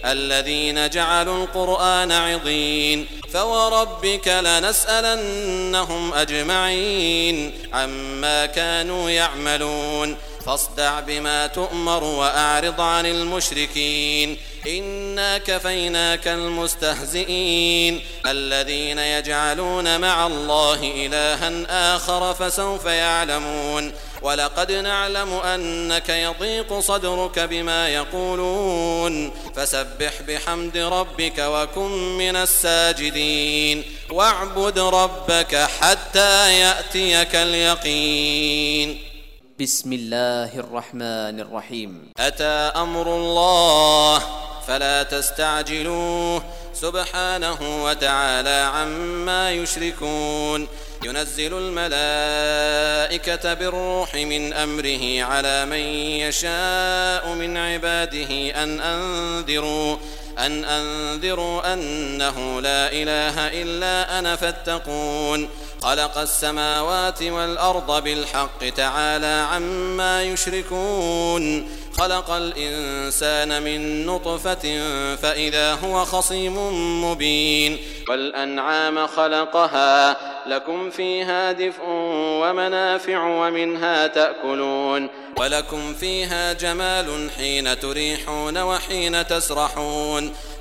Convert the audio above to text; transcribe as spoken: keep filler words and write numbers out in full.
الذين جعلوا القرآن عضين فوربك لنسألنهم أجمعين عما كانوا يعملون فاصدع بما تؤمر وأعرض عن المشركين إنا كفيناك المستهزئين الذين يجعلون مع الله إلها آخر فسوف يعلمون ولقد نعلم أنك يضيق صدرك بما يقولون فسبح بحمد ربك وكن من الساجدين واعبد ربك حتى يأتيك اليقين. بسم الله الرحمن الرحيم. أتى أمر الله فلا تستعجلوه سبحانه وتعالى عما يشركون ينزل الملائكة بالروح من أمره على من يشاء من عباده أن أنذروا أن أنذروا أنه لا إله إلا أنا فاتقون خلق السماوات والأرض بالحق تعالى عما يشركون خلق الإنسان من نطفة فإذا هو خصيم مبين والأنعام خلقها لكم فيها دفء ومنافع ومنها تأكلون ولكم فيها جمال حين تريحون وحين تسرحون